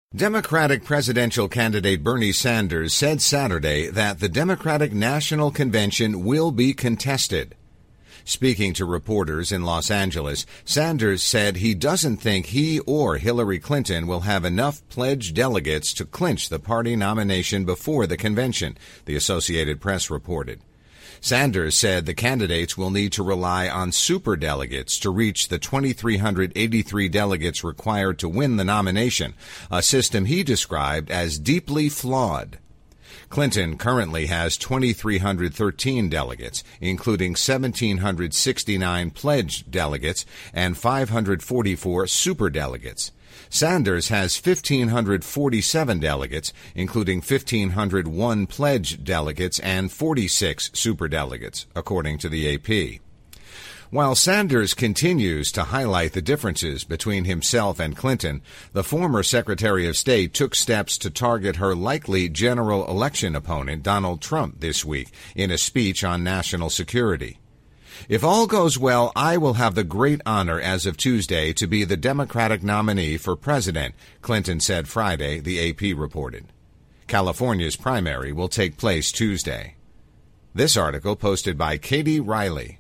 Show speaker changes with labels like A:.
A: Democratic presidential candidate Bernie Sanders said Saturday that the Democratic National Convention will be contested. Speaking to reporters in Los Angeles, Sanders said he doesn't think he or Hillary Clinton will have enough pledged delegates to clinch the party nomination before the convention, the Associated Press reported. Sanders said the candidates will need to rely on superdelegates to reach the 2,383 delegates required to win the nomination, a system he described as deeply flawed. Clinton currently has 2,313 delegates, including 1,769 pledged delegates and 544 superdelegates. Sanders has 1,547 delegates, including 1,501 pledged delegates and 46 superdelegates, according to the AP. While Sanders continues to highlight the differences between himself and Clinton, the former Secretary of State took steps to target her likely general election opponent, Donald Trump, this week in a speech on national security. "If all goes well, I will have the great honor as of Tuesday to be the Democratic nominee for president," Clinton said Friday, the AP reported. California's primary will take place Tuesday. This article posted by Katie Riley.